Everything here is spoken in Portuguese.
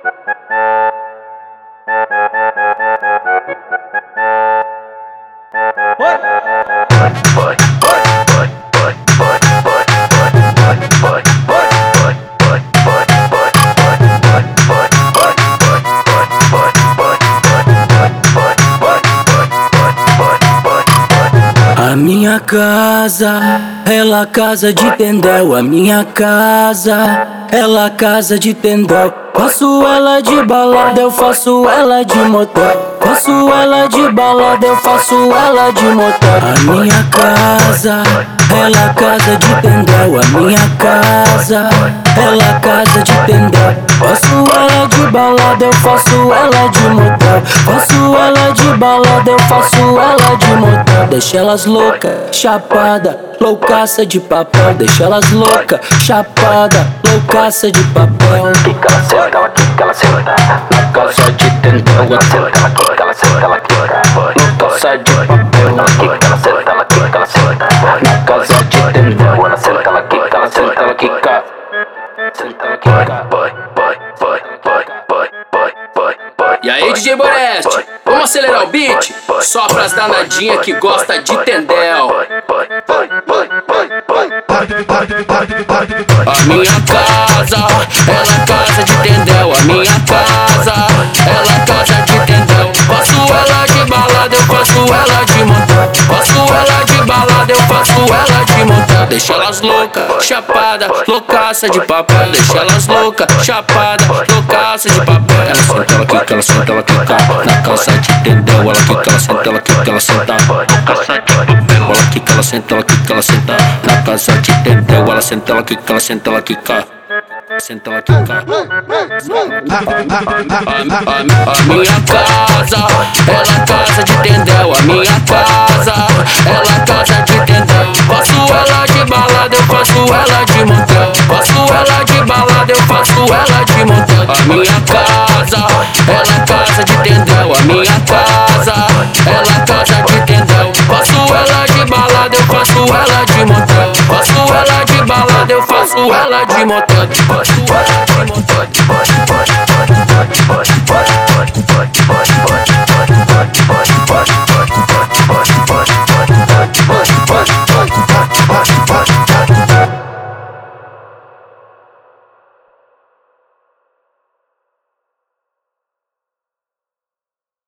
A minha casa, ela casa de tendel. A minha casa, ela casa de tendel. Faço ela de balada, eu faço ela de motel. Faço ela de balada, eu faço ela de motel. A minha casa, ela casa de tendel. A minha casa, ela casa de tendel. Faço ela de balada, eu faço ela de motel. Faço ela de balada, eu faço ela de motel. Deixa elas louca, chapada, loucaça de papel. Deixa elas louca, chapada, loucaça de papel. Quica, ela senta, ela quica, ela senta. Na casa de tendel, ela senta, ela quica, ela senta, ela quica. No calça de papel, ela quica, ela senta, ela quica, ela senta. Na casa de tendel, ela senta, ela quica, ela senta, ela quica. Senta, ela quica. E aí, DJ Boreste, vamos acelerar o beat? Só pras danadinhas que gosta de tendel. A minha casa, ela casa de tendel. A minha casa, ela casa de tendel. Faço ela de balada, eu faço ela de motel. Faço ela de balada, eu faço ela de motel. Deixa elas louca, chapada, loucaça de papel. Deixa elas louca, chapada, loucaça de papel. Ela senta, ela quica, ela senta, ela quica. Na calça de tendel, ela quica, ela senta, ela quica, ela senta. Ela quica, ela senta, ela quica, ela senta. Na casa de tendel, ela senta, ela quica, ela senta, ela quica. Senta, ela quica. A minha casa, ela casa de tendel. A minha casa, ela casa de tendel. Faço ela de balada, eu faço ela de motel. Faço ela de balada, eu faço ela de motel. A minha casa, ela casa de tendel. A minha casa, ela casa de tendel. Faço ela de balada, eu faço ela de motel. Faço ela de balada, eu faço ela de motel. Faço ela de motel.